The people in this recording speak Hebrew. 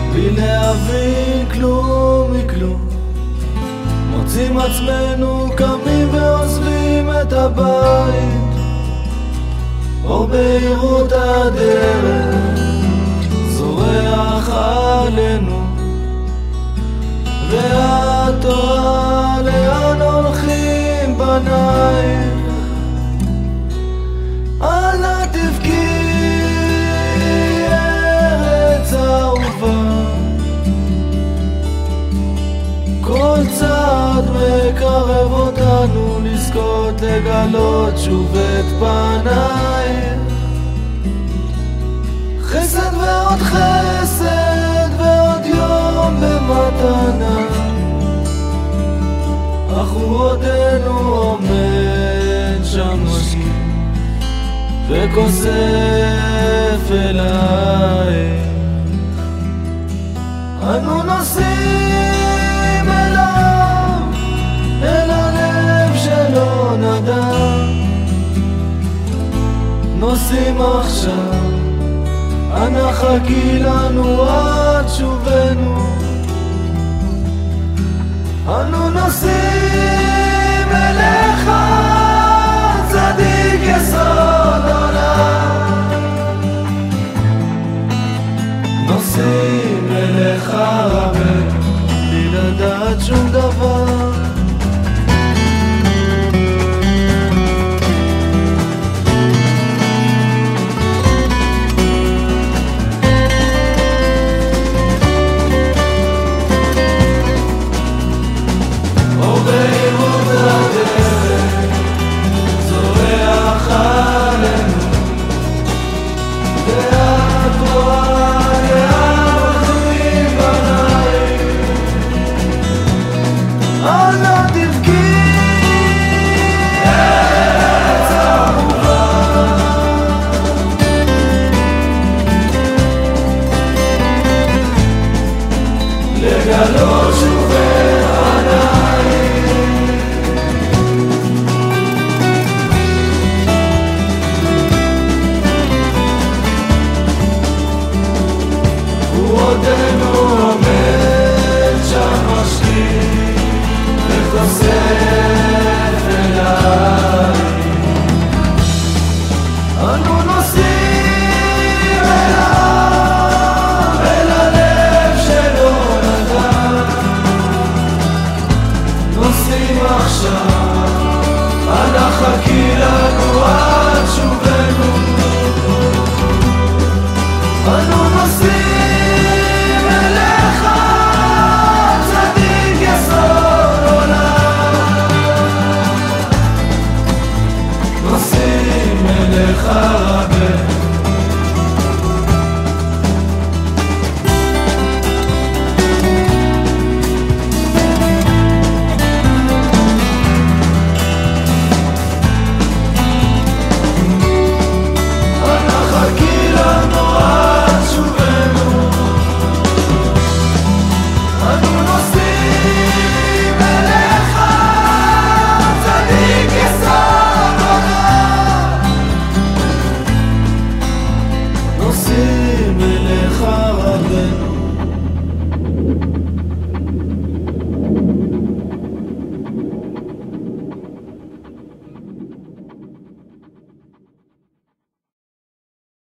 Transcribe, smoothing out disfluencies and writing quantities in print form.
בלי להבין כלום מכלום, מוצאים עצמנו קמים ועוזבים את הבית, אור בהירות הדרך זורח עלינו, ואת תוהה לאן הולכים בנייך. אל תבכי ארץ אהובה, כל צעד מקרב אותנו לזכות לגלות שוב את פנייך. חסד ועוד חסד ועוד יום במתנה, אך הוא עודנו עומד שם משקיע וכוסף אלייך. אנו נוסעים אליו, אל הלב שלא נדע, נוסעים עכשיו, אנא חכי לנו עד שובנו. אנו נוסעים אליך, צדיק יסוד עולם, נוסעים אליך רבנו, בלי לדעת שום דבר. לגלות שוב